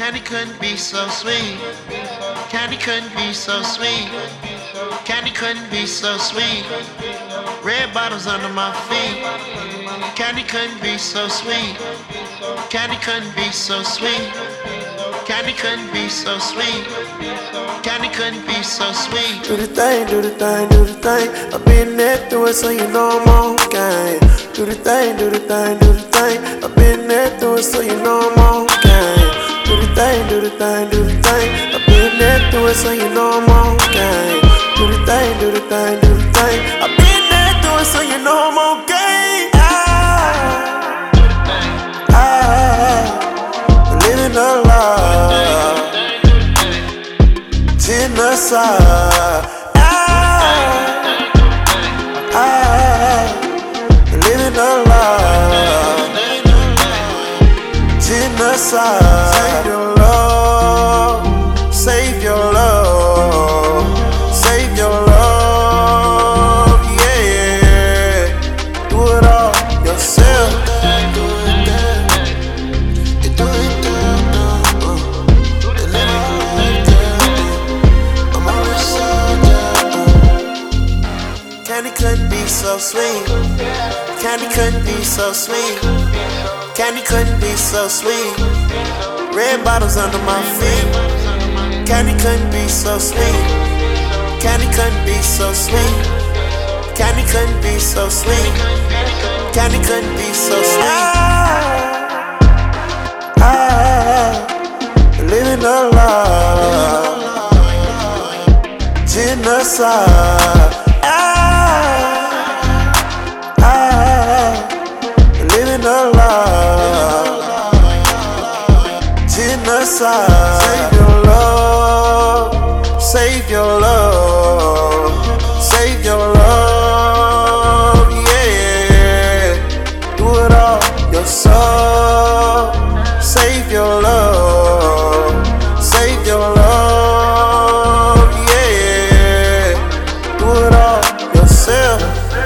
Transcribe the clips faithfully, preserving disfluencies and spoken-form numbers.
Candy couldn't be so sweet. Candy couldn't be so sweet. Candy couldn't be so sweet. Red bottles under my feet. Candy couldn't be so sweet. Candy couldn't be so sweet. Candy couldn't be so sweet. Candy couldn't be so sweet. Do the thing, do the thing, do the thing. I've been there through it, so you know I'm on game. Do the thing, do the thing, do the thing. I've been there through it, so you know I'm on game. Do the thing, do the thing, do the thing. I've been there through it, so you know I'm on game. Do the thing, do the thing, do the thing. I've been there through it, so you know I'm on game. Ah, ah, living a lie. Genocide. Ah, ah, living a lie. Genocide. Save your love. Save your love. Save your love. Yeah. Do it all yourself. Do it there. You do it there now. And then I like that. I'm always so down. Candy couldn't be so sweet. Candy couldn't be so sweet. Candy couldn't be so sweet. Red bottles under my feet. Candy couldn't be so sweet. Candy couldn't be so sweet. Candy couldn't be so sweet. Candy couldn't be so sweet. Ah, ah, living a lie. Genocide. Ah, ah, living a lie. Genocide. Save your love. Save your love. Save your love. Yeah. Do it all yourself. Save your love. Save your love. Yeah. Do it all yourself.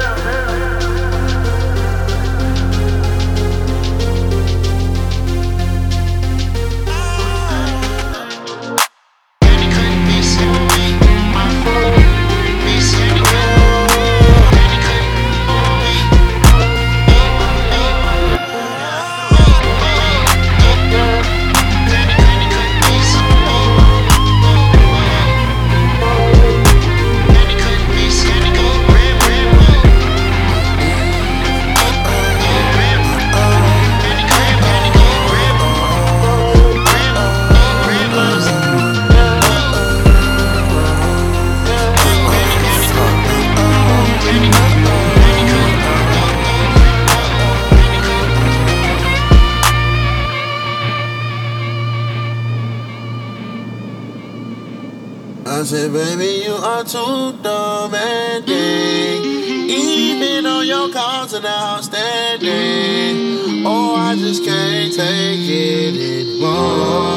I said, baby, you are too dumb and gay. Even on your calls and outstanding. Oh, I just can't take it anymore.